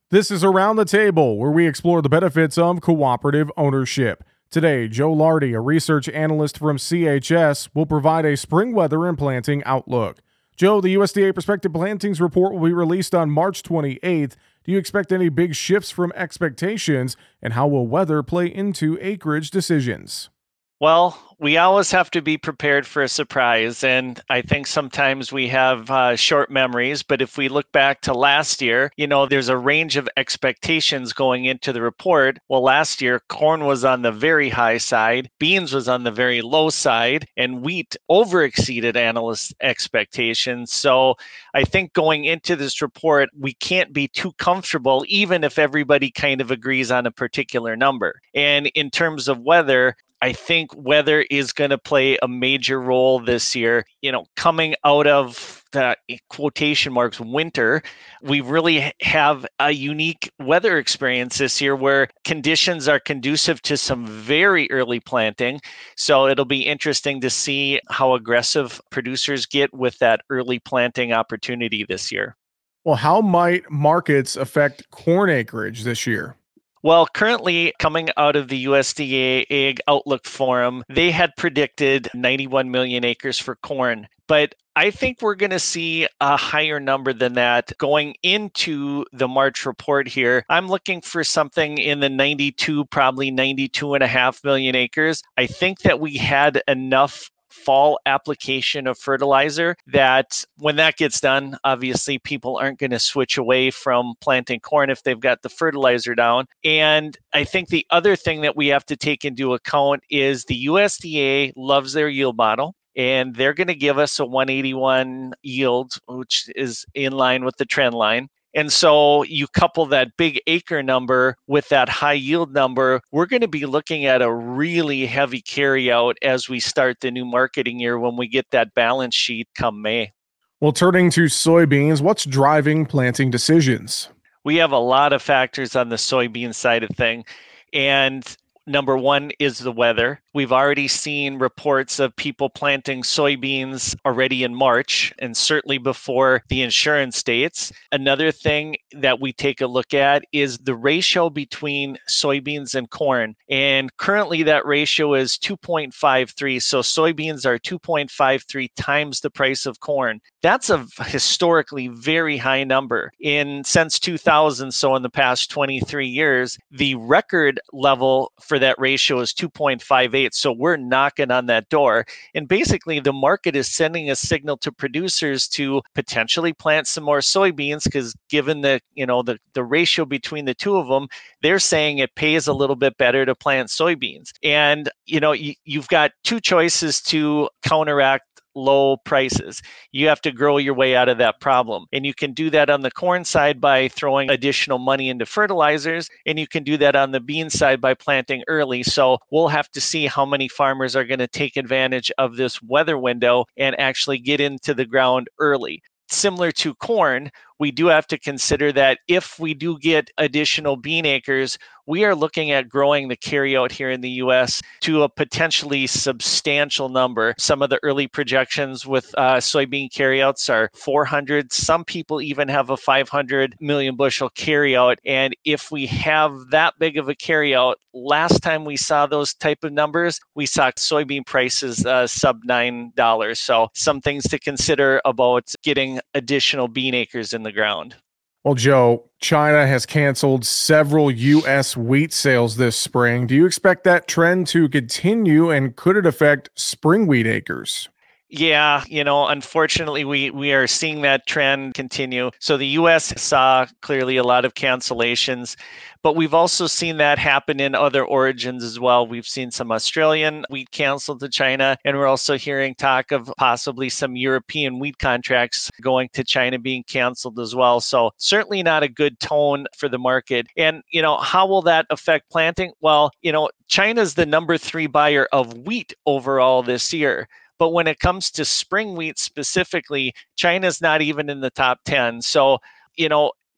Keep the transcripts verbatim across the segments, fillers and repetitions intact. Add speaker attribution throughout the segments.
Speaker 1: This is Around the Table, where we explore the benefits of cooperative ownership. Today, Joe Lardy, a research analyst from C H S, will provide a spring weather and planting outlook. Joe, the U S D A Prospective Plantings Report will be released on March twenty-eighth. Do you expect any big shifts from expectations, and how will weather play into acreage decisions?
Speaker 2: Well, we always have to be prepared for a surprise. And I think sometimes we have uh, short memories. But if we look back to last year, you know, there's a range of expectations going into the report. Well, last year, corn was on the very high side, beans was on the very low side, and wheat over exceeded analysts' expectations. So I think going into this report, we can't be too comfortable, even if everybody kind of agrees on a particular number. And in terms of weather, I think weather is going to play a major role this year. You know, coming out of the quotation marks winter, we really have a unique weather experience this year where conditions are conducive to some very early planting. So it'll be interesting to see how aggressive producers get with that early planting opportunity this year.
Speaker 1: Well, how might markets affect corn acreage this year?
Speaker 2: Well, currently coming out of the U S D A Ag Outlook Forum, they had predicted ninety-one million acres for corn. But I think we're going to see a higher number than that going into the March report here. I'm looking for something in the ninety-two, probably ninety-two and a half million acres. I think that we had enough fall application of fertilizer that when that gets done, obviously people aren't going to switch away from planting corn if they've got the fertilizer down. And I think the other thing that we have to take into account is the U S D A loves their yield model. And they're going to give us a one eighty-one yield, which is in line with the trend line. And so you couple that big acre number with that high yield number, we're going to be looking at a really heavy carryout as we start the new marketing year when we get that balance sheet come May.
Speaker 1: Well, turning to soybeans, what's driving planting decisions?
Speaker 2: We have a lot of factors on the soybean side of thing. And number one is the weather. We've already seen reports of people planting soybeans already in March, and certainly before the insurance dates. Another thing that we take a look at is the ratio between soybeans and corn. And currently that ratio is two point five three. So soybeans are two point five three times the price of corn. That's a historically very high number. In since two thousand, so in the past twenty-three years, the record level for that ratio is two point five eight. So we're knocking on that door. And basically the market is sending a signal to producers to potentially plant some more soybeans because given the, you know, the, the ratio between the two of them, they're saying it pays a little bit better to plant soybeans. And, you know, you, you've got two choices to counteract low prices. You have to grow your way out of that problem. And you can do that on the corn side by throwing additional money into fertilizers, and you can do that on the bean side by planting early. So we'll have to see how many farmers are going to take advantage of this weather window and actually get into the ground early. Similar to corn, we do have to consider that if we do get additional bean acres, we are looking at growing the carryout here in the U S to a potentially substantial number. Some of the early projections with uh, soybean carryouts are four hundred. Some people even have a five hundred million bushel carryout. And if we have that big of a carryout, last time we saw those type of numbers, we saw soybean prices uh, sub nine dollars. So some things to consider about getting additional bean acres in the ground.
Speaker 1: Well, Joe, China has canceled several U S wheat sales this spring. Do you expect that trend to continue, and could it affect spring wheat acres?
Speaker 2: Yeah, you know, unfortunately, we, we are seeing that trend continue. So the U S saw clearly a lot of cancellations, but we've also seen that happen in other origins as well. We've seen some Australian wheat canceled to China, and we're also hearing talk of possibly some European wheat contracts going to China being canceled as well. So certainly not a good tone for the market. And, you know, how will that affect planting? Well, you know, China's the number three buyer of wheat overall this year. But when it comes to spring wheat specifically, China's not even in the top ten. So, you know,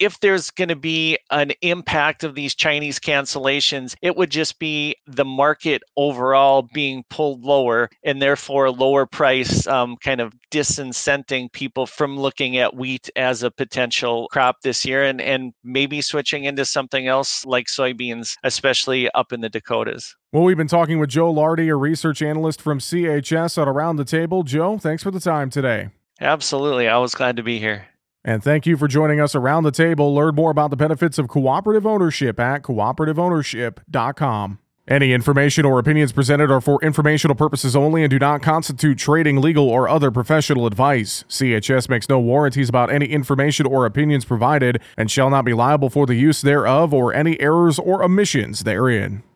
Speaker 2: if there's going to be an impact of these Chinese cancellations, it would just be the market overall being pulled lower and therefore lower price, um, kind of disincenting people from looking at wheat as a potential crop this year and, and maybe switching into something else like soybeans, especially up in the Dakotas.
Speaker 1: Well, we've been talking with Joe Lardy, a research analyst from C H S at Around the Table. Joe, thanks for the time today.
Speaker 2: Absolutely. I was glad to be here.
Speaker 1: And thank you for joining us around the table. Learn more about the benefits of cooperative ownership at cooperative ownership dot com. Any information or opinions presented are for informational purposes only and do not constitute trading, legal, or other professional advice. C H S makes no warranties about any information or opinions provided and shall not be liable for the use thereof or any errors or omissions therein.